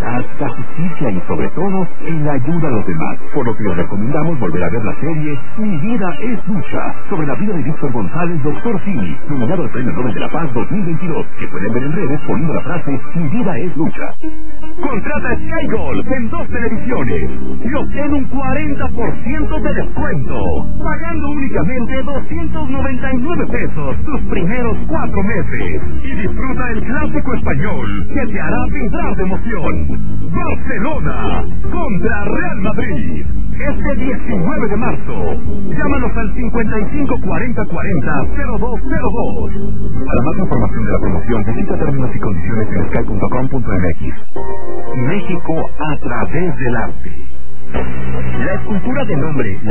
hasta justicia y sobre todo en la ayuda a los demás. Por lo que les recomendamos volver a ver la serie Mi vida es lucha, sobre la vida de Víctor González, Dr. Simi, nominado al Premio Nobel de la Paz 2022, que pueden ver en redes poniendo la frase Mi vida es lucha. Contrata Sky Gold en 2 televisiones y obtén un 40% de descuento, pagando únicamente 299 pesos tus primeros 4 meses, y disfruta el clásico español que te hará vibrar de emoción. Barcelona contra Real Madrid, este 19 de marzo. Llámanos al 5540400202. Para más información de la promoción, visita términos y condiciones en sky.com.mx. México a través del arte. La escultura de nombre